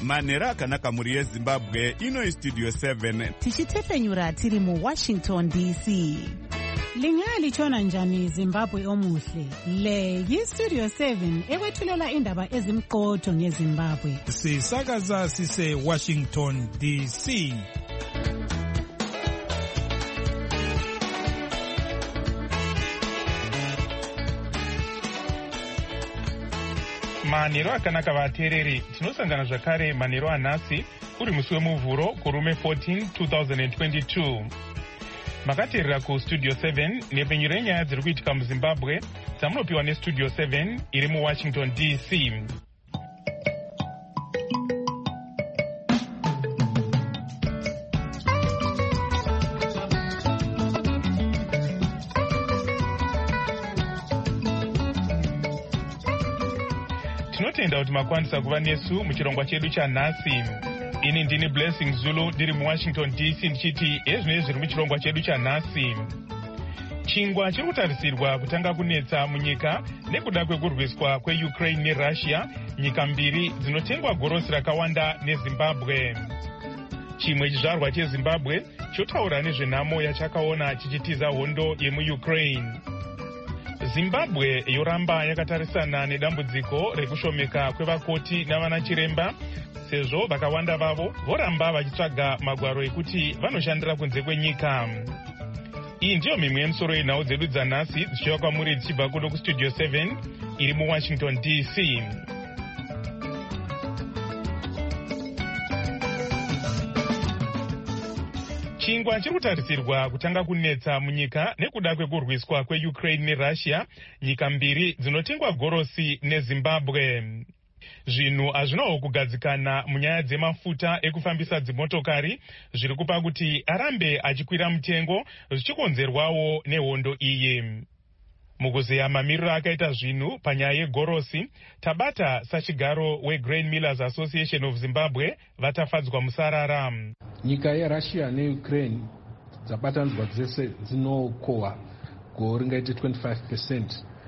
manhero akanaka muri yezimbabwe. Ino istudio 7 tichitefenyura tiri muWashington DC. Lingalitshona njani Zimbabwe omuhle? Le yiStudio 7 ekwethulela indaba ezimqotho ngeZimbabwe. Sisakaza sise Washington DC. Manhero akanaka vateereri, tinosangana zvakare manhero anhasi uri musi wemuvhuro kurume 14 2022. Makateerera kuStudio 7 nepfenyuro yenyaya dziri kuitika muZimbabwe dzamunopiwa neStudio 7 iri muWashington DC. Tinotenda kuti makwanisa kuva nesu muchirongwa chedu chanhasi. Ini ndini Blessing Zulu ndiri muWashington DC ndichiti ezvinezvi zviri muchirongwa chedu chanhasi. Chingwa chiri kutarisirwa kutanga kunetsa munyika nekuda kwekurwiswa kweUkraine neRussia, nyika mbiri dzinotengwa gorosi rakawanda neZimbabwe. Chimwe chizvarwa cheZimbabwe chotaura nezvenhamo yachakaona chichitiza hondo yemuUkraine. Zimbabwe yoramba yakatarisana nedambudziko rekushomeka kwevakoti navanachiremba, sezvo vakawanda vavo voramba vachitsvaga magwaro ekuti vanoshandira kunze kwenyika. Iyi ndiyo mimwe yemisoro yenhau dzedu dzanhasi dzichiva kwamuri dzichibva kuno kuStudio 7 iri muWashington DC. Chingwa chiri kutarisirwa kutanga kunetsa munyika nekuda kwekurwiswa kweUkraine neRussia, nyika mbiri dzinotengwa gorosi neZimbabwe. Zvinhu hazvinawo kugadzikana munyaya dzemafuta ekufambisa dzimotokari, zviri kupa kuti arambe achikwira mutengo zvichikonzerwawo nehondo iyi. Mukuzeya mamiriro akaita zvinhu panyaya yegorosi, tabata sachigaro weGrain Millers Association of Zimbabwe vatafadzwa musarara. Nyika yeRussia neUkraine dzabatanidzwa dzese dzinokohwa gore ringaite 25%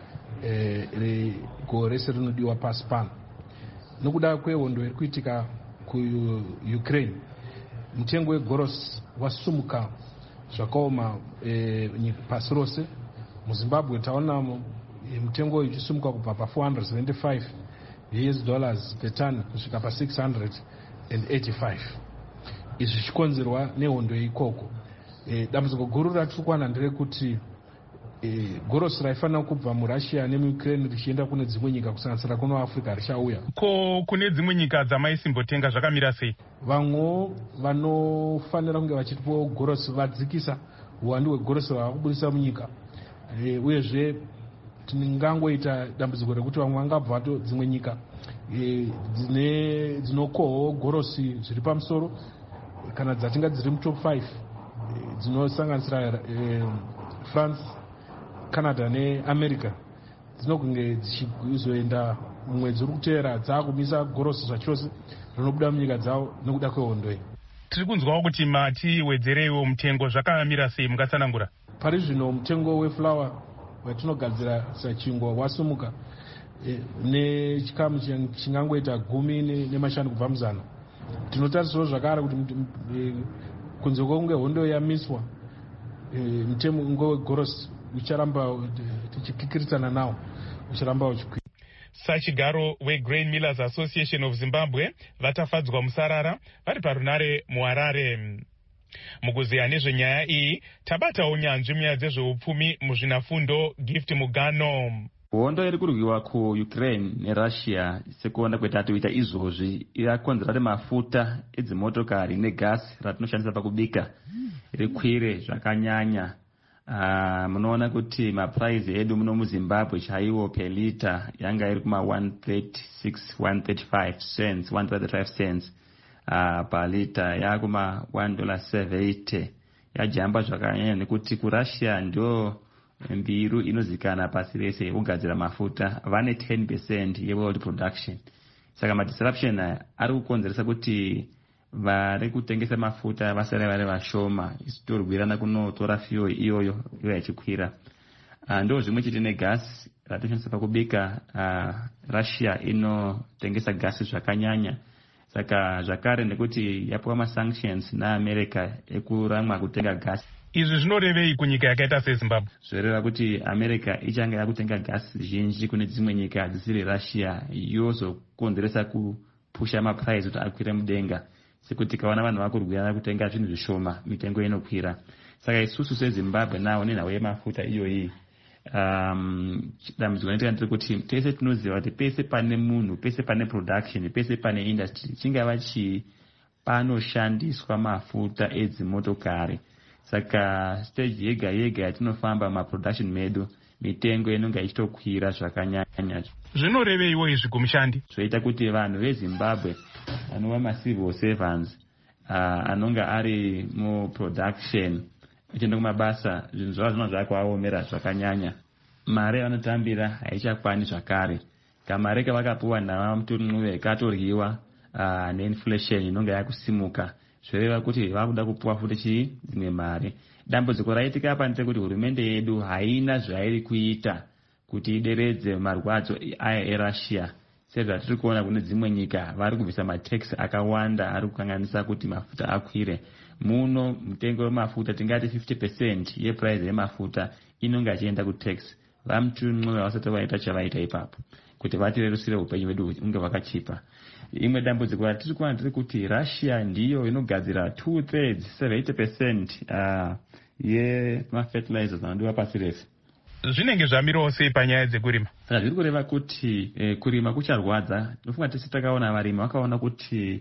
regore rese rinodiwa pasi pano. Nokuda kwehondo iri kuitika kuUkraine, mutengo wegorosi wasumuka zvakaoma pasi rose. MuZimbabwe taona mutengo uchisumuka kubva pa$475 per ton kusvika pa$685. Izvi zvichikonzerwa nehondo ikoko. Dambudziko guru ratiri kuwana nderekuti gorosi raifanira kubva muRussia nemuUkraine richienda kune dzimwe nyika kusanganisira kuno Africa richauya. Ko kune dzimwe nyika dzamaisimbotenga zvakamira sei? Vamwe vanofanira kunge vachitipo gorosi vadzikisa uwandu hwegorosi hwavakubudisa munyika. Uyezve tingangoita dambudziko rekuti vamwe vangabva vato dzimwe nyika dzinokohwa gorosi zviri pamusoro kana dzatinga dziri mutop 5 dzinosanganisira France, Canada neAmerica, dzinokunge dzichizoenda mumwedzi uri kuteera dzaakumisa gorosi zvachose rinobuda munyika dzavo nokuda kwehondo iyi. Tiri kunzwawo kuti matiwedzereiwo mutengo, zvakamira sei mungatsanangura? Pari zvino mutengo weflower watinogadzira sachingwa wasumuka nechikamu chingangoita 10 nemashanu kubva muzana. Tinotarisirawo zvakare kuti kunze kwekunge hondo yamiswa, mutengo wegorosi ucharamba tichikikirisana nawo, ucharamba uchikwira. Sachigaro weGrain Millers Association of Zimbabwe vatafadzwa musarara vari parunare muHarare. Mukuzeya nezvenyaya iyi tabatawo nyanzvi munyaya dzezveupfumi muzvinafundo Gift Mugano. Hondo iri kurwiwa kuUkraine neRussia sekuona kwetatoita izvozvi irakonzera kuti mafuta edzimotokari negasi ratinoshandisa pakubika rikwire zvakanyanya. Munoona kuti mapuraizi edu muno muZimbabwe chaiwo per liter yanga iri kuma 135 cents per liter, yakuma $1.70. Yajamba zvakanyanya nekuti kuRussia ndio mbiru inozikana pasi rese yekugadzira mafuta, vane 10% yeworld production. Saka madisruption ari kukonzeresa kuti vari kutengesa mafuta vasare vari vashoma, isitorwirana kunotora fuel iyoyo yachikwira. Ndo zvimwe chete negasi ratinoshandisa pakubika. Russia inotengesa gasi zvakanyanya, saka zvakare nekuti yapiwa masanctions naamerica ekuramwa kutenga gasi. Izvi zvinorevei kunyika yakaita sezimbabwe? Zvoreva kuti america ichanga yakutenga gasi zhinji kune dzimwe nyika dzisiri russia, yozokonzeresa kupusha mapuraizi kuti akwire mudenga. Sekuti kawana vanhu vakurwira kutenga zvinhu zvishoma, mitengo inokwira. Saka isusu sezimbabwe nawo nenhau yemafuta iyoyi, dambudziko rinoita kuti tese tinoziva kuti pese pane munhu, pese pane production, pese pane industry, chingava chii panoshandiswa mafuta edzimotokari. Saka stage yega yega yatinofamba maproduction medu, mitengo inonga ichitokwira zvakanyanya. Zvinoreveiwo izvi kumushandi? Zvoita kuti vanhu vezimbabwe anova macivil servants anonga ari muproduction achienda kumabasa, zvinhu zvavo zvinonga zvakaomera zvakanyanya. Mare yavanotambira haichakwani zvakare. Kamare kavakapuwa navamutun'uve katoryiwa neinflation inonga yakusimuka. Zvoreva kuti vakuda kupuwa futi dzimwe mare. Dambudziko raitika apa ndekuti hurumende yedu haina zvairi kuita kuti ideredze marwadzo aya eRussia. Sezvatiri kuona kune dzimwe nyika vari kubvisa matax akawanda ari kukanganisa kuti mafuta akwire. Muno mutengo wemafuta tingati 50% yeprice yemafuta inonga ichienda kutax. Vamutun'uve vasati vaita chavaita ipapo kuti vatirerusire upenyu hwedu unge hwakachipa. Imwe dambudziko ratiri kuona ndiri kuti Russia ndiyo inogadzira 2/3, 70% yemafertilizers anodiwa pasi rese. Zvinenge zvamirawo sei panyaya dzekurima? Saka zviri kureva kuti kurima kucharwadza. Tinofunga tese takaona varimi vakaona kuti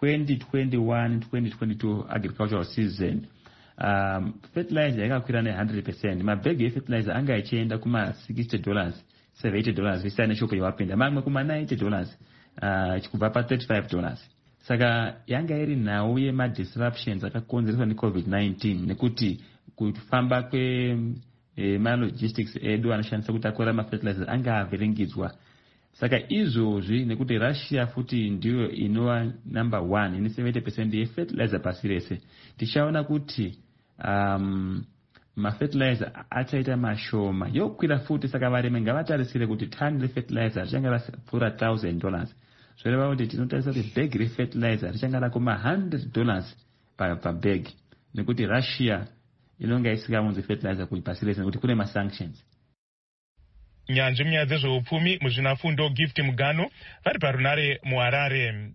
2021-2022 agricultural season fertilizer yakakwira ne100%. Mabhegi efertilizer anga ichienda kuma$60, $70 visiyana neshopu yawapinda, mamwe kuma$90 kubva pa$35. Saka yanga iri nhau yemadisruptions akakonzereswa neCovid-19 nekuti kufamba kwemalogistics edu anoshandisa kutakura mafertilizers anga avhiringidzwa. Saka izvozvi nekuti Russia futi ndiyo inova number 1 ine 70% yefertilizer pasi rese, tichaona kuti mafertilizer achaita mashoma yokwira futi. Saka varimi ngavatarisire kuti tani refertilizer richanga rapfuura $1,000. Zvoreva kuti tinotarisa kuti bag refertilizer richanga rakuma$100 pabag, nekuti Russia inonga isikaunzi fertilizer pasi rese nekuti kune masanctions. Nyanzvi munyaya dzezveupfumi muzvinafundo Gift Mugano vari parunare muHarare.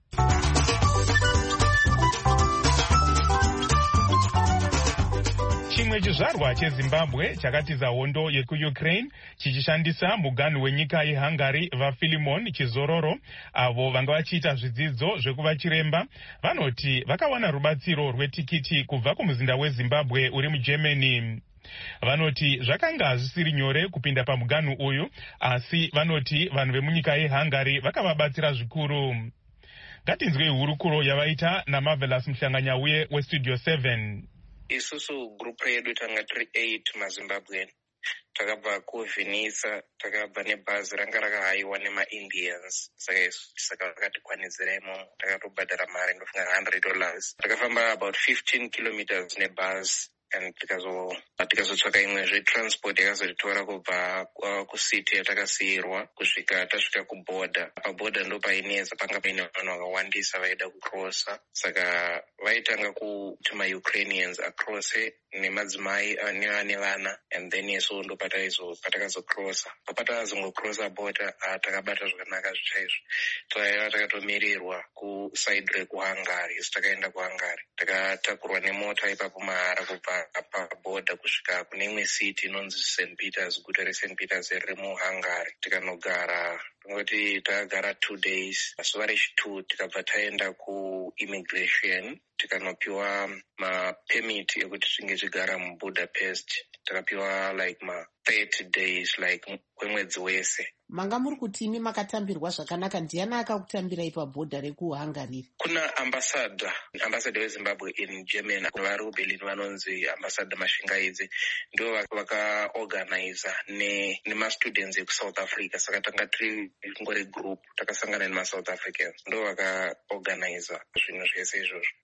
Chimwe chizvarwa cheZimbabwe chakatiza hondo yekuUkraine chichishandisa muganhu wenyika yeHungary vaFilimon Chizororo, avo vanga vachiita zvidzidzo zvekuva chiremba, vanoti vakawana rubatsiro rwetikiti kubva kumuzinda weZimbabwe uri muGermany. Vanoti zvakanga hazvisiri nyore kupinda pamuganhu uyu, asi vanoti vanhu vemunyika yeHungary vakavabatsira zvikuru. Ngatinzwei hurukuro yavaita naMarvelous Muhlanganyauye weStudio 7. Isusu grupu yedu tanga tiri 8 maZimbabwe. Takabva kuvhinisa, takabva nebhazi ranga rakahayiwa nemaIndians. Saka vakatikwanidzira imomo, takatobhadhara mari ndofunga $100. Takafamba about 15 kilometers nebhazi. And tikazotsvaka imwezve transport yakazotitora kubva kusiti yatakasiyirwa kusvika tasvika kubhodha. Pabhodha ndo painetsa, panga paine vanhu vakawandisa vaida kucrossa. Saka vaitanga kuti maUkrainians acrosse nemadzimai nevana, and then isu ndo patakazocrossa. Patakazongocrossa bhodha takabata zvakanaka zvichaizvo. Taiva takatomirirwa kuside rekuHungary. Isu takaenda kuHungary, takatakurwa nemota ipapo mahara kubva pabhodha kusvika kune imwe city inonzi St. Peters, guta reSt. Peters riri muHungary. Tikanogara ngoti takagara 2 days. Zuva rechi2 tikabva taenda kuimmigration tikanopiwa mapemiti ekuti tinge tigara muBudapest. Takapiwa like 30 days like kwemwedzi wese. Manga muri kuti imi makatambirwa zvakanaka. Ndiani akakutambirai pabhodha rekuHungary? Kuna ambassador weZimbabwe in Germany vari kuBerlin vanonzi ambassador Mashingaidzi, ndo vakaorganiza nemastudents ekuSouth Africa. Saka tanga tiri ngori group takasangana nemaSouth Africans, ndo vakaorganiza zvinhu zvese izvozvo.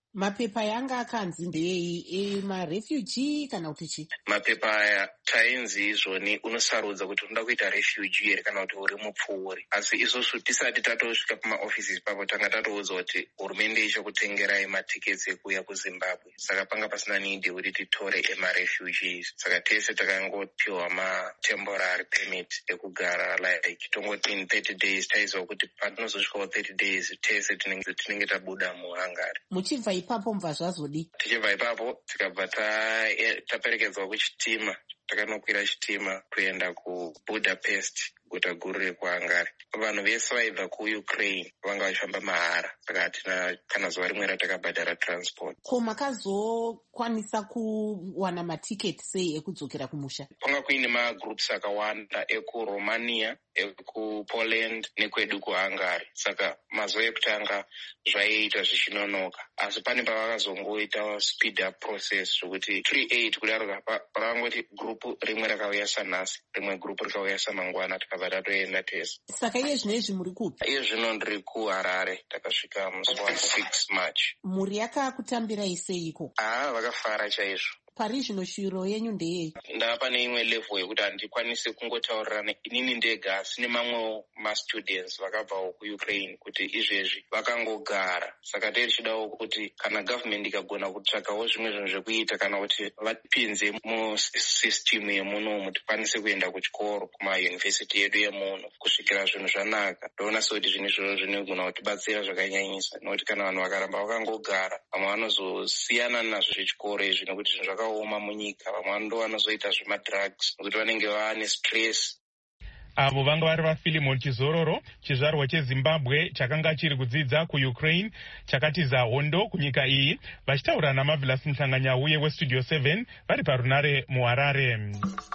Mapepa yanga akanzi ndeyei, marefugee kana kuti chi? Mapepa aya tainzi izvoni unosarudza kuti unoda kuita refugee here kana kuti uri mupfuuri. Asi isusu tisati tatosvika pamaofisi ipapo tanga tatoudzwa kuti hurumende ichakutengerai matiketsi ekuuya kuZimbabwe. Saka panga pasina nidi kuti titore emarefugees. Saka tese takangopiwa matemporary permit ekugara like tongoti in 30 days. Taiziva kuti patinozosvikawo 30 days tese tinenge tabuda muHungary. Muchibva ipapo mva zvazodi? Tichibva ipapo tikabva taperekedzwa kuchitima. Takanokwira chitima kuenda kuBudapest, guta guru rekuHungary. Vanhu vese vaibva kuUkraine vanga vachifamba mahara, saka hatina kana zuva rimwe ratakabhadhara transport. Ko makazokwanisa kuwana matiketi sei ekudzokera kumusha? Panga kuine magroups akawanda ekuRomania, ekuPoland nekwedu kuHungary. Saka mazuva ekutanga zvaiita zvichinonoka, asi pane pavakazongoita speed up process zvokuti 3-8 kudaro pakangoti group rimwe rakauya sanhasi, rimwe group rikauya samangwana, tikabva tatoenda tese. Saka iye zvinezvi muri kupi? Iye zvino ndiri kuHarare, takasvika musi wa6 March. Mhuri yakakutambirai seiko? Vakafara chaizvo. Pari zvino shiro yenyu ndeyei? Ndava pane imwe level yekuti handikwanisi kungotaurirana inini ndega, asi nemamwewo mastudents vakabvawo kuUkraine kuti izvezvi vakangogara. Saka tichidawo kuti kana government ikagona kutsvakawo zvimwe zvinhu zvekuita kana kuti vapinze musystem yemunomu tikwanise kuenda kuchikoro kumayunivhesiti yedu yemuno kusvikira zvinhu zvanaka. Ndoona sekuti zvinhu izvozvo zvinogona kutibatsira zvakanyanyisa, nokuti kana vanhu vakaramba vakangogara vamwe vanozosiyana nazvo zvechikoro izvi nekuti zvinhu zvakaoma munyika. Vamwe ndo vanozoita zvemadrugs nokuti vanenge vane stress. Avo vanga vari vaFilimon Chizororo, chizvarwa cheZimbabwe chakanga chiri kudzidza kuUkraine, chakatiza hondo kunyika iyi, vachitaura naMarvelous Mhlanganyauye weStudio 7 vari parunare muHarare.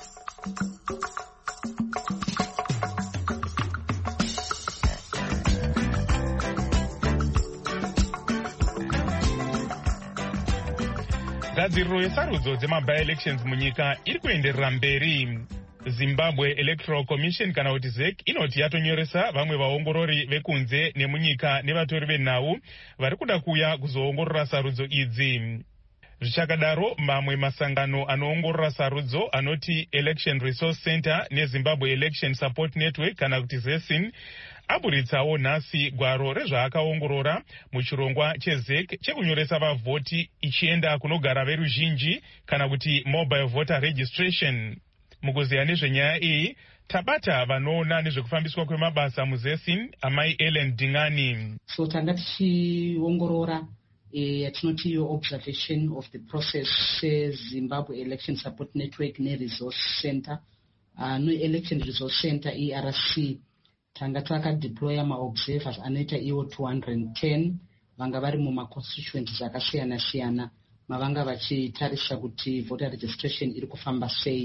Gadziriro yesarudzo dzemabi-elections munyika iri kuenderera mberi. Zimbabwe Electoral Commission kana kuti ZEC inoti yatonyoresa vamwe vaongorori vekunze nemunyika nevatori venhau vari kuda kuuya kuzoongorora sarudzo idzi. Zvichakadaro, mamwe masangano anoongorora sarudzo anoti Election Resource Center neZimbabwe Election Support Network kana kuti ZESIN aburitsawo nhasi gwaro rezvaakaongorora muchirongwa cheZEC chekunyoresa vavhoti ichienda kunogara veruzhinji kana kuti mobile voter registration. Mukuziya nezvenyaya iyi, tabata vanoona nezvekufambiswa kwemabasa muZESIN, amai Ellen Dingani. So tanga tichiongorora yatinoti iyo observation of the process Zimbabwe Election Support Network neResource Center. No-Election Resource Center, ERC, tanga takadeploya maobservers anoita iwo 210 vanga vari mumaconstituencies akasiyana-siyana mavanga vachitarisa kuti voter registration iri kufamba sei.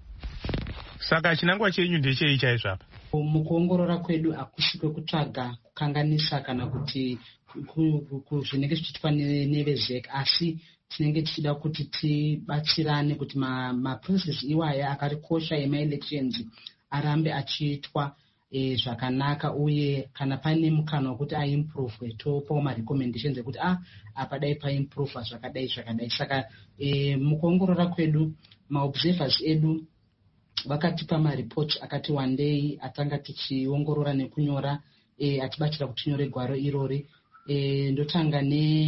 Saka chinangwa chenyu ndechei chaizvo apa? Mukuongorora kwedu hakusi kwekutsvaga kukanganisa kana kuti zvinenge zvichiitwa neveZEC, asi tinenge tichida kuti tibatsirane kuti maprocess iwaya akarikosha ema-elections arambe achiitwa zvakanaka, uye kana pane mukana wekuti aimprovwe topawo marecommendations ekuti apa dai paimprovwa zvakadai. Saka mukuongorora kwedu maobservers edu vakatipa mareports akati wandei atanga tichiongorora nekunyora atibatsira kuti tinyore gwaro irori. Ndotanga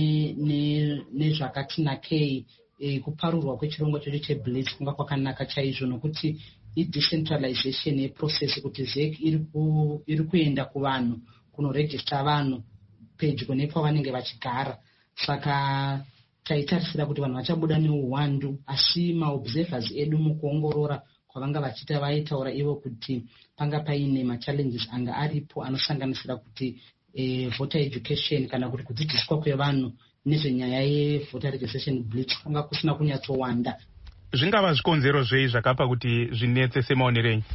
nezvakati nakei kuparurwa kwechirongwa chedu cheBlitz kunga kwakanaka chaizvo, nokuti idecentralization yeprocess kuti ZEC iri kuenda kuvanhu kunoregista vanhu pedyo nepavanenge vachigara. Saka taitarisira kuti vanhu vachabuda neuwandu, asi maobservers edu mukuongorora kwavanga vachiita vaitaura ivo kuti panga paine machallenges anga aripo anosanganisira kuti voter education kana kuti kudzidziswa kwevanhu nezvenyaya yevoter registration Blitz kwanga kusina kunyatsowanda. Zvingava zvikonzero zvei zvakapa kuti zvinetse semaonero enyu?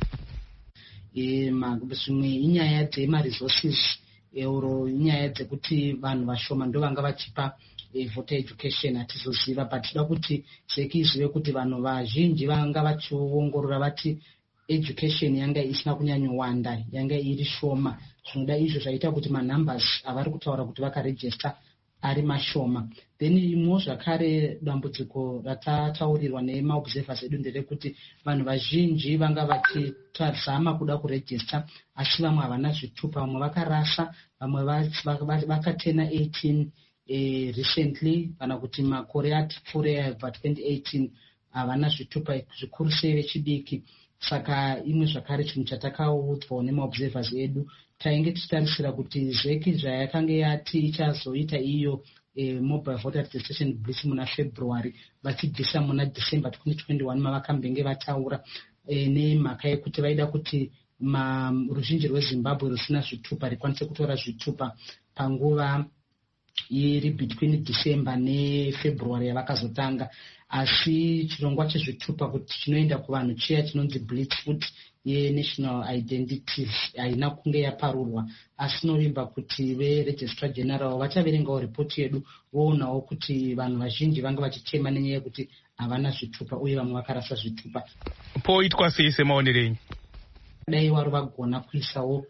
Zvimwe inyaya dzemaresources, euro inyaya dzekuti vanhu vashoma ndo vanga vachipa voter education hatizoziva, but tida kuti ZEC izive kuti vanhu vazhinji vanga vachiongorora vati education yanga isina kunyanyowanda, yanga iri shoma. Zvinoda izvo zvaita kuti manumbers avari kutaura kuti vakaregister ari mashoma. Then imwe zvakare dambudziko ratataurirwa nemaobservers edu nderekuti vanhu vazhinji vanga vachizama kuda kuregister asi vamwe havana zvitupa, vamwe vakarasa, vamwe vakatena 18 recently kana kuti makore atipfuure yabva 2018 havana zvitupa zvikuru sei vechidiki. Saka imwe zvakare chinhu chatakaudzwawo nemaobservers edu, tainge tichitarisira kuti ZEC zvayakanga yati ichazoita iyo mobile voter registration blitz muna February vachibvisa muna December 2021 mavakambenge vataura nemhaka yekuti vaida kuti ruzhinji rweZimbabwe rusina zvitupa rikwanise kutora zvitupa panguva iri between December neFebruary yavakazotanga. Asi chirongwa chezvitupa kuti chinoenda kuvanhu chiya chinonzi blitz futi yenational identity haina kunge yaparurwa, asi novimba kuti veregistrar general vachaverengawo ripoti yedu voonawo kuti vanhu vazhinji vanga vachichema nenyaya yekuti havana zvitupa uye vamwe vakarasa zvitupa. Poitwa sei semaonerenyu? Dai wari vagona kuisawo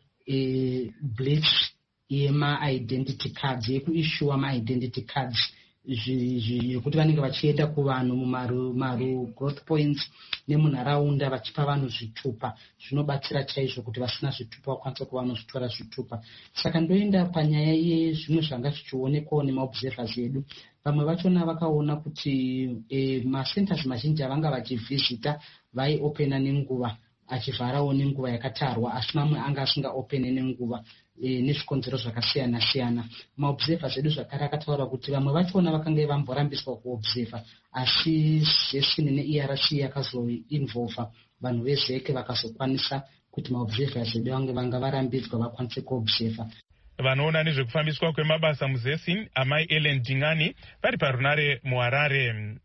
blitz yema-identity cards, yekuishuwa ma-identity cards yekuti vanenge vachienda kuvanhu mumaru growth points nemunharaunda vachipa vanhu zvitupa. Zvinobatsira chaizvo kuti vasina zvitupa vakwanisa kuva vanozvitora zvitupa. Saka ndoenda panyaya yezvimwe zvanga zvichionekwawo nemaobservers edu. Vamwe vachona vakaona kuti macenters mazhinji avanga vachivhizita vaiopena nenguva achivharawo nenguva yakatarwa, asi mamwe anga asingaopene nenguva nezvikonzero zvakasiyana siyana. Maobservers edu zvakare akataura kuti vamwe vachona vakanga vamborambiswa kuobserva, asi ZESIN neERC yakazoinvolva vanhu veZEC vakazokwanisa kuti maobservers edu vanga varambidzwa vakwanise kuobserva. Vanoona nezvekufambiswa kwemabasa muZESIN amai Ellen Dingani vari parunare muHarare.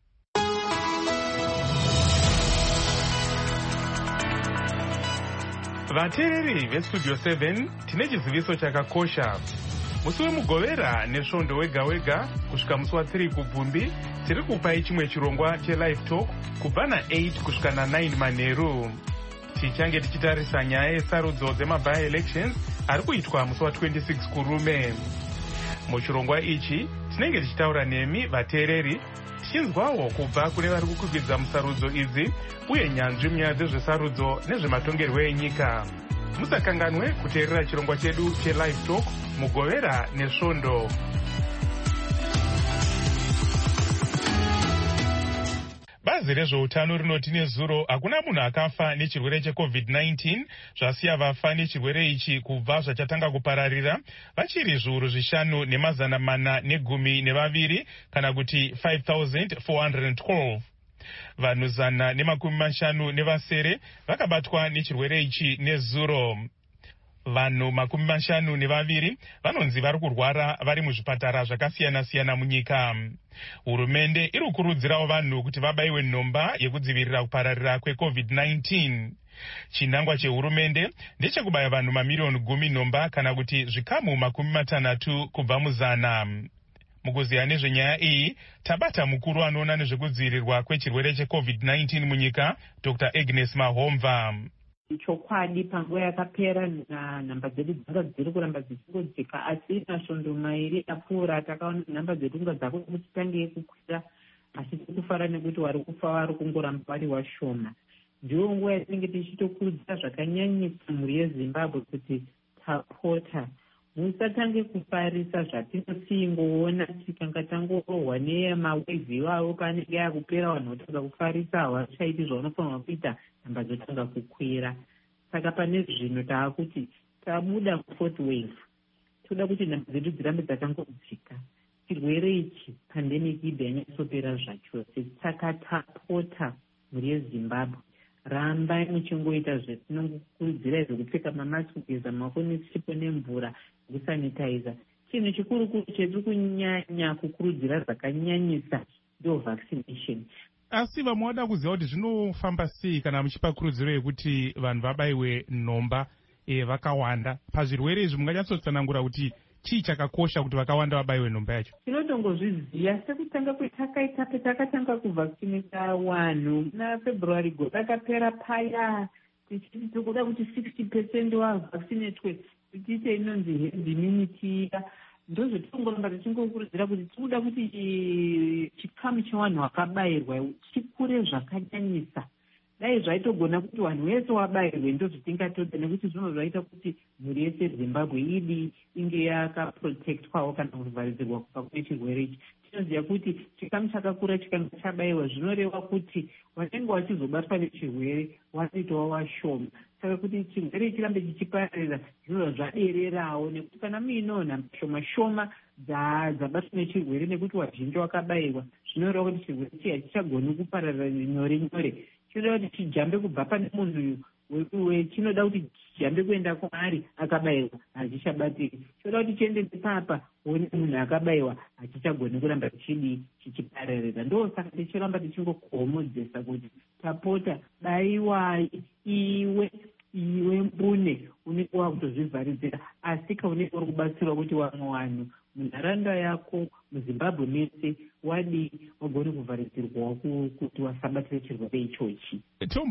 Vateereri veStudio 7 tine chiziviso chakakosha. Musi wemugovera nesvondo wega wega kusvika musi wa3 kubvumbi tiri kupai chimwe chirongwa chelive talk kubva na8 kusvika na9 manheru. Tichange tichitarisa nyaya yesarudzo dzemaby elections ari kuitwa musi wa26 kurume. Muchirongwa ichi tinenge tichitaura nemi vateereri tichinzwawo kubva kune vari kukwikwidzwa musarudzo idzi uye nyanzvi munyaya dzezvesarudzo nezvematongerwo enyika. Musakanganwe kuteerera chirongwa chedu chelive talk mugovera nesvondo. Bazi rezveutano rinoti nezuro hakuna munhu akafa nechirwere cheCovid-19 zvasiya vafa nechirwere ichi kubva zvachatanga kupararira vachiri zviuru 5,412 kana kuti 5,412. Vanhu 150 vakabatwa nechirwere ichi nezuro. Vanhu 52 vanonzi vari kurwara vari muzvipatara zvakasiyana siyana munyika. Hurumende iri kukurudzirawo vanhu kuti vabayiwe nhomba yekudzivirira kupararira kweCovid-19. Chinangwa chehurumende ndechekubaya vanhu mamiliyoni 10 nhomba kana kuti zvikamu 60 kubva mu100. Mukuziya nezvenyaya iyi tabata mukuru anoona nezvekudzivirirwa kwechirwere cheCovid-19 munyika Dr. Agnes Mahomva. Chokwadi panguva yakapera nhamba dzedu dzanga dziri kuramba dzichingodzika, asi masvondo mairi apfuura takaona nhamba dzedu nga dzakuti tange kukwira, asi tikufara nekuti wari kufa wari kungoramba vari washoma. Ndiyo nguva yatinenge tichitokurudzira zvakanyanyisa mhuri yeZimbabwe kuti tapota musatange kufarisa zvatinotsingoona tikanga tangorohwa nemawevhi iwayo panenge akupera vanhu votanga kufarisa havachaiti zvaunofanirwa kuita, nhamba dzotanga kukwira. Saka pane zvino taakuti tabuda mu4th wave, toda kuti nhamba dzedu dzirambe dzakangodzika. Chirwere ichi pandemic ibva yanyatsopera zvachose. Saka tapota mhuri yeZimbabwe rambai muchingoita zvetinongokurudzirai zvekupfeka mamasiki, kugeza maoko nesipo nemvura, kusanitizer. Chinhu chikuru chedu kunyanya kukurudzira zvakanyanyisa ndo vaccination. Asi vamwe vada kuziva kuti zvinofamba sei kana muchipa kurudziro yekuti vanhu vabayiwe nhomba vakawanda pazvirwere izvi? Munganyatsotsanangura kuti chii chakakosha kuti vakawanda vabayiwe nhomba yacho? Tinotongozviziva sekutanga kwetakaita petakatanga kuvhaccinata vanhu naFebruary go takapera paya tichiti tikuda kuti 60% wavhaccinatwe tichiite inonzi herd immunity. ndozvatingoramba tichingokurudzira kuti tinoda kuti chikamu chevanhu vakabayirwa chikure zvakanyanyisa. Dai zvaitogona kuti vanhu vese vabayirwe ndozvatingatoda, nekuti zvino zvaita kuti mhuri yese yeZimbabwe inge yakaprotectwawo kana kuvharidzirwa kubva kune chirwere ichi. Tinoziva kuti chikamu chakakura chikanga chabayiwa zvinoreva kuti vanenge vachizobatwa nechirwere vanoitawo vashoma. Saka kuti chirwere chirambe chichipararira zvinova zvadererawo, nekuti kana muinewo nhamba shoma shoma dzabatwa nechirwere nekuti vazhinji vakabayirwa, zvinoreva kuti chirwere chiya hachichagoni kupararira nyore nyore. Chinoda kuti chijambe kubva pane munhu chinoda kuti chijambe kuenda kwaari akabayirwa hachichabatiri. Chinoda kuti chiende papa one munhu akabayirwa hachichagoni kuramba chichipararira. Ndosaka tichiramba tichingokohomodzesa kuti tapota bayiwai iwe mbune unenge wakutozvivharidzira, asi kaunenge uri kubatsirwa kuti vamwe vanhu munharaunda yako muZimbabwe mese wagone kuvharidzirwawo kuti wasabatire chirwere ichochi.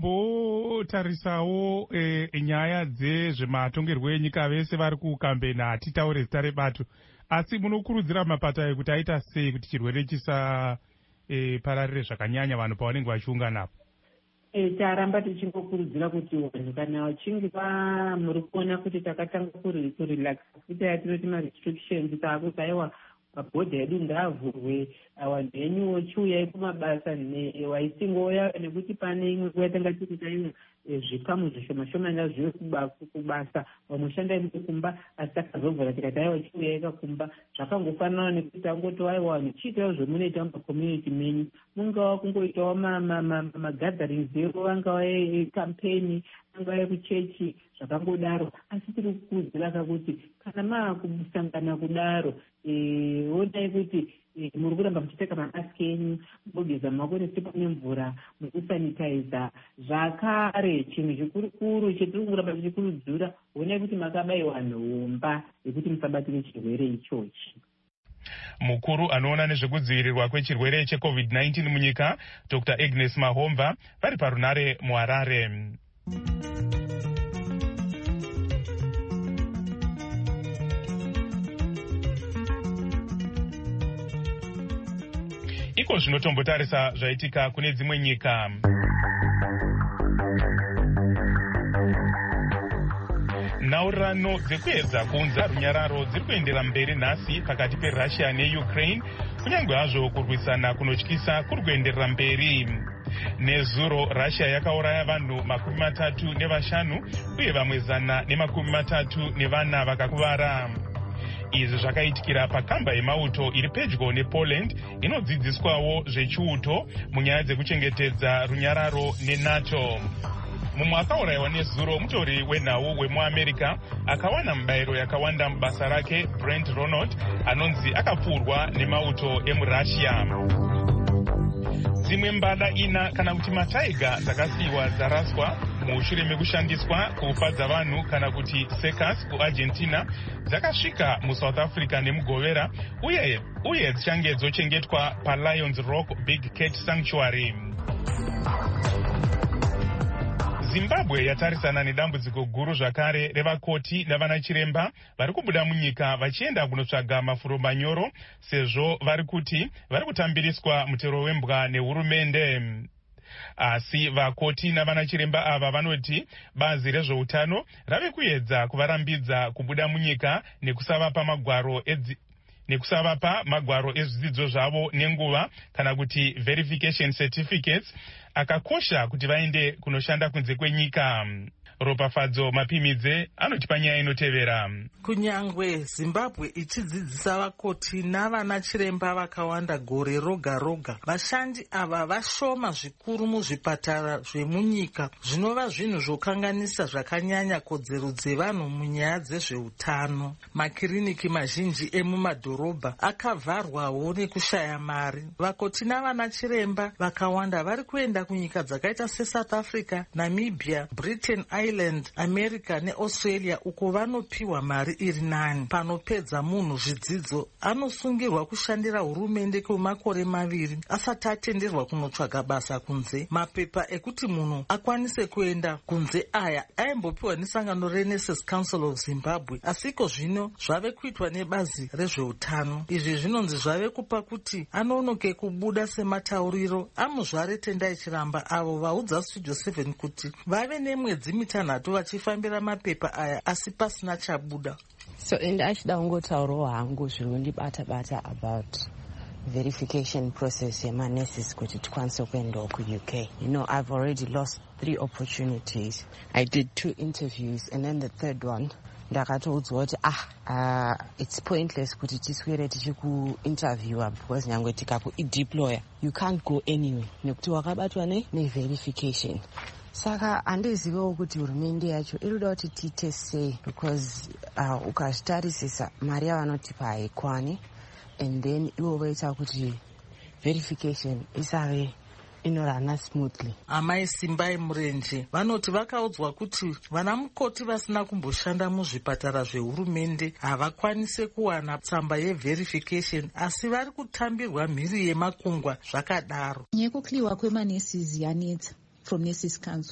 Tombotarisawo nyaya dzezvematongerwo enyika vese vari kukambeni, hatitaure zita rebato, asi munokurudzira mapato kuti aita sei kuti chirwere chisapararire zvakanyanya vanhu pavanenge vachiunganapo? Taramba tichingokurudzira kuti vanhu kana vachinge muri kuona kuti takatanga kurelaxa kuti yatinoti marestrictions taakuti aiwa mabhodha edu ngaavhurwe, vanhu venyuwo chiuyai kumabasa waisingoya, nekuti pane imwe nguva yatanga tiri taiwa zvikamu zvishoma shoma ngazvive kubasa, vamoshandai mukumba, asi takazobvura tikati aiwa chiuyai kakumba. Zvakangofanana nekuti tangoti aiwa vanhu chiitawo zvemunoita mumakommunity menyu, mungava kungoitawo magatherings ero, vangava ekampeni, angava ekuchechi, zvakangodaro. Asi tiri kukuudzira kakuti kana maakusangana kudaro, onai kuti muri kuramba muchipfeka mamasiki enyu, mugeza maoko nesipo nemvura, mukusanitiza zvakare. Chinhu chikurukuru chetiri kuramba tichikurudzira, onai kuti makabayiwa nhomba yekuti musabatire chirwere ichochi. Mukuru anoona nezvekudzivirirwa kwechirwere cheCovid-19 munyika, Dr. Agnes Mahomva, vari parunare muHarare. Iko zvinotombotarisa zvaitika kune dzimwe nyika. Nhaurirano dzekuedza kuunza runyararo dziri kuendera mberi nhasi pakati peRussia neUkraine, kunyange hazvo kurwisana kunotyisa kuri kuenderera mberi. Nezuro Russia yakauraya vanhu 35 uye vamwe 130 vakakuvara. Izvi zvakaitikira pakamba yemauto iri pedyo nePoland inodzidziswawo zvechiuto munyaya dzekuchengetedza runyararo neNATO. Mumwe akaurayiwa nezuro mutori wenhau wemuAmerica akawana mubayiro yakawanda mubasa rake, Brent Ronald, anonzi akapfurwa nemauto emuRussia. Dzimwe mbada 4 kana kuti mataiga dzakasiyiwa dzaraswa mushure mekushandiswa kufadza vanhu kana kuti circus kuArgentina dzakasvika muSouth Africa nemugovera uye dzichange dzochengetwa paLions Rock Big Cat Sanctuary. Zimbabwe yatarisana nedambudziko guru zvakare revakoti navanachiremba vari kubuda munyika vachienda kunotsvaga mafuro manyoro, sezvo vari kutambiriswa mutero wembwa nehurumende. Asi vakoti navanachiremba ava vanoti bazi rezveutano rave kuedza kuvarambidza kubuda munyika nekusavapa magwaro ezvidzidzo zvavo nenguva kana kuti verification certificates akakosha kuti vaende kunoshanda kunze kwenyika. Ropafadzo Mapimidze anoti panyaya inotevera. Kunyangwe Zimbabwe ichidzidzisa vakoti navanachiremba vakawanda gore roga roga, vashandi ava vashoma zvikuru muzvipatara zvemunyika, zvinova zvinhu zvokanganisa zvakanyanya kodzero dzevanhu munyaya dzezveutano. Makiriniki mazhinji emumadhorobha akavharwawo nekushaya mari. Vakoti navanachiremba vakawanda vari kuenda kunyika dzakaita seSouth Africa, Namibia, Britain, Ireland, America neAustralia uko vanopiwa mari iri nani. Panopedza munhu zvidzidzo anosungirwa kushandira hurumende kwemakore 2 asati atenderwa kunotsvaga basa kunze. Mapepa ekuti munhu akwanise kuenda kunze aya aimbopiwa nesangano reNurses Council of Zimbabwe, asiko zvino zvave kuitwa nebazi rezveutano. Izvi zvinonzi zvave kupa kuti anonoke kubuda sematauriro amuzvare Tendai Chiramba avo vaudza Studio 7 kuti vave nemwedzi 3 vachifambira mapepa aya asi pasina chabuda. So ndachida kungotaurawo hangu zviri kundibata-bata about verification process yemanurses kuti tikwanise kuendawo ku-UK. You know, I've already lost 3 opportunities. I did 2 interviews and then the third one ndakatoudzwa kuti it's pointless kuti tiswere tichikuinterviewa because nyangwe tikakuideploya you can't go anywhere nekuti wakabatwa neverification. Saka handizivewo kuti hurumende yacho irikuda kuti tiite sei because ukazvitarisisa mari yavanotipa haikwani and then ivo voita kuti verification isave inorana smoothly. Amai Simbai Murenje vanoti vakaudzwa kuti vana mukoti vasina kumboshanda muzvipatara zvehurumende havakwanise kuwana tsamba yeverification asi vari kutambirwa mhiri yemakungwa zvakadaro. Nyekukliwa kwemanurses yanetsa from Nurses Council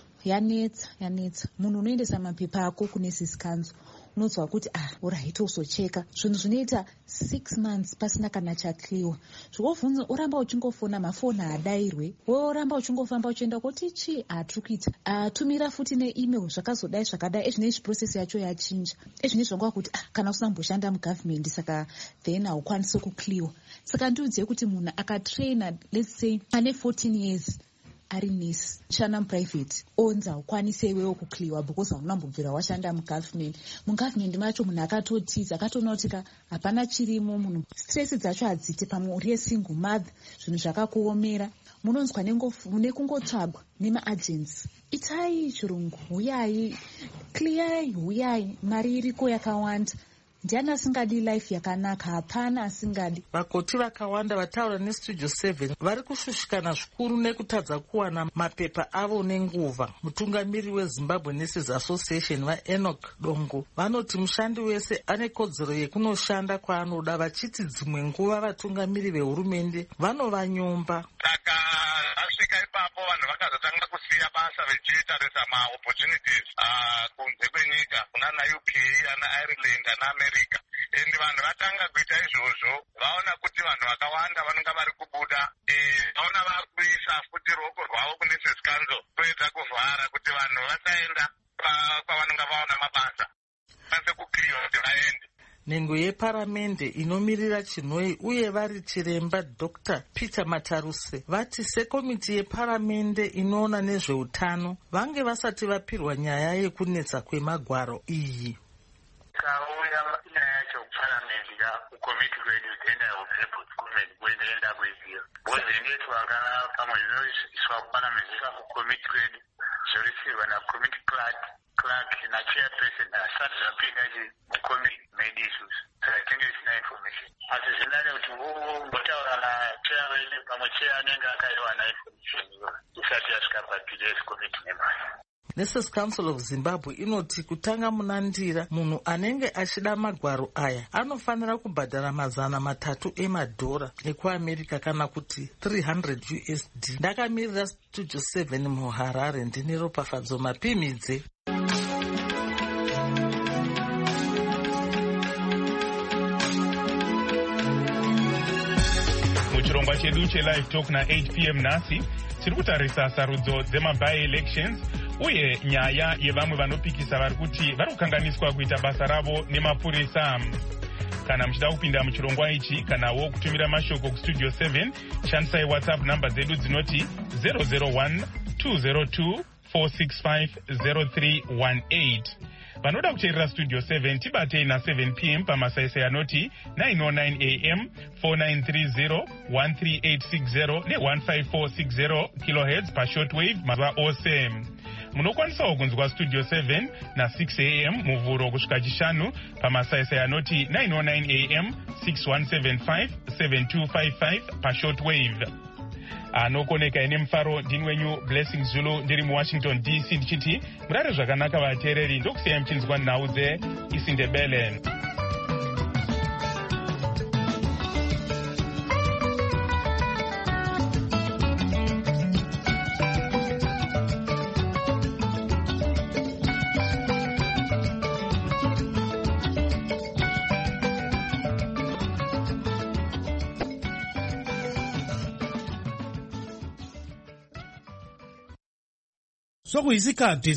yanetsa munhu unoendesa mapepa ako kuNurses Council unodzwa kuti alright uzocheka zvinhu zvinoita 6 months pasina kana chakliwa. Zvikobvunza uramba uchingofona mafoni haadayirwe woramba uchingofamba uchienda kuti chi tiri kuita tumira futi neemail zvakazodai zvakadai ezvinezvi process yacho yachinja ezvinezvi zvangwa kuti kana usina kumboshanda mugovernment saka then haukwanisi kukliwa. Saka ndiudze kuti munhu akatraina let's say ane 14 years ari nesi shanda muprivate onzi haukwanise iwewo kukliwa because hauna mbobvira washanda mugovernment macho munhu akatotiza akatoona kuti hapana chirimo munhu stress dzacho hadzite pamwe uri single mother zvinhu zvakakuomera munonzwa nekungotsvagwa nemaagents itai chirungu huyai clearai huyai mari iriko yakawanda. Ndiani asingadi life yakanaka? Hapana asingadi. Vakoti vakawanda vataura neStudio 7 vari kushushikana zvikuru nekutadza kuwana mapepa avo nenguva. Mutungamiri weZimbabwe Nurses Association vaEnoch Dongo vanoti mushandi wese ane kodzero yekunoshanda kwaanoda vachiti dzimwe nguva vatungamiri vehurumende vanovanyomba. Saka asvika ipapo vanhu vakazotanga kusiya basa vechitarisa maopportunities kunze kwenyika kunana UK ana Ireland ana America. Endi vanhu vatanga kuita izvozvo vaona kuti vanhu vakawanda vanonga vari kubuda vaona vakuisa futi ruoko rwavo kuNurses Council kuedza kuvhara kuti vanhu vasaenda kwavanonga vaona mabasa vanze kukliwa kuti vaende. Nhengo yeparamende inomirira Chinoi uye vari chiremba Dr. Peter Mataruse vati sekomiti yeparamende inoona nezveutano vange vasati vapirwa nyaya yekunetsa kwemagwaro iyi. Kauya nyaya yacho kuparamende kukomiti kwedu tenda kukomiti kweenda kweziyo bozenetwaka pamwe zvinoiswa kuparamende kukomiti kwedu zvorisirwa nakomiti clerk na chairperson asati zvapinda mukomiti made issues. Saka tinge isina information asi zvinane kuti mbotaura nacheya wedu pamwe cheya anenge akaiwana information isati yasvika paPDS committee members. Nurses Council of Zimbabwe inoti kutanga munandira munhu anenge achida magwaro aya anofanira kubhadhara $300 emadhora ekuAmerica kana kuti $300 USD. Ndakamirira Studio 7 muHarare ndine Ropafadzo Mapimidze. Muchirongwa chedu chelive talk na8 PM nhasi tiri kutarisa sarudzo dzemaby-elections uye nyaya yevamwe vanopikisa vari kuti vari kukanganiswa kuita basa ravo nemapurisa. Kana muchida kupinda muchirongwa ichi kanawo kutumira mashoko kuStudio 7 shandisai WhatsApp namba dzedu dzinoti 001 202 465 0318. Vanoda kuteerera Studio 7 tibatei na7 PM pamasaisai anoti 909 AM 4930 13860 ne15460 kHz pashortwave mazuva ose. Munokwanisawo kunzwa Studio 7 na6 AM muvhuro kusvika chishanu pamasaisai anoti 909 AM 6175 7255 pashortwave. anokoneka ine mufaro ndini wenyu Blessing Zulu ndiri muWashington DC ndichiti murare zvakanaka vateereri, ndokusiyai muchinzwa nhau dzeIsindebele. Sokuyisikhathi